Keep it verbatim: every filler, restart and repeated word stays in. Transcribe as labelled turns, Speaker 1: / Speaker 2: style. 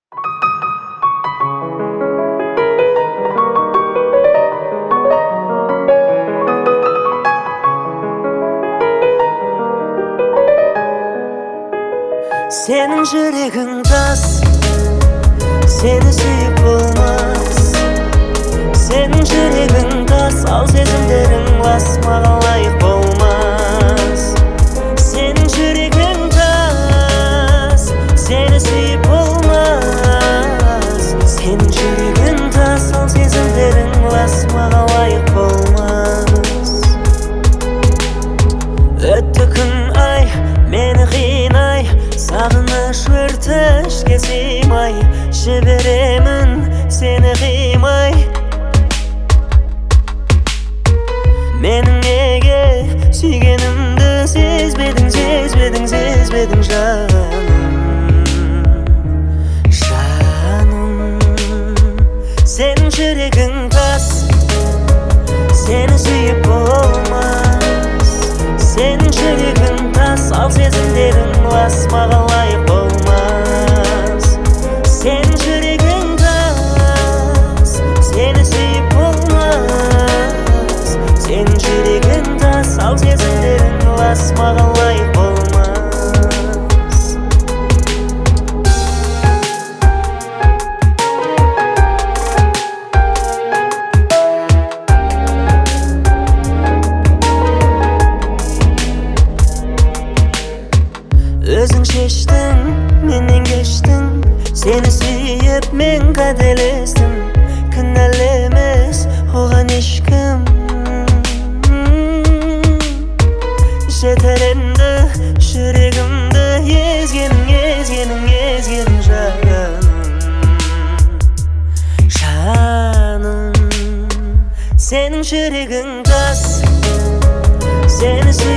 Speaker 1: Senin жүрегің тас, сені сүйіп болмас. Senin жүрегің тас, ал сезімдерің лас, маған лайық болмас. Senin жүрегің тас, сені сүйіп болмас. Senin жүрегің тас, ал сезімдерің лас, маған лайық болмас. Өтті күн ай, мені қинай, сағыныш өрті ішке сыймай, жіберемін сені қимай. Менің неге сүйгенімді сезбедің, сезбедің, сезбедің жаным, жаным. Senin жүрегің тас, сені сүйіп болмас. Senin жүрегің тас, ал сезімдерің лас, маған лайық болмас. Senin жүрегің тас, сені сүйіп болмас. Senin жүрегің тас, ал сезімдерің лас, маған лайық болмас. Өзің шештің, менен кештің, сені сүйіп мен қателестім. Кінәлі емес оған ешкім. Жетер енді жүрегімді езгенің, езгенің, езгенің жаным, жаным. Senin жүрегің тас, сені сүйіп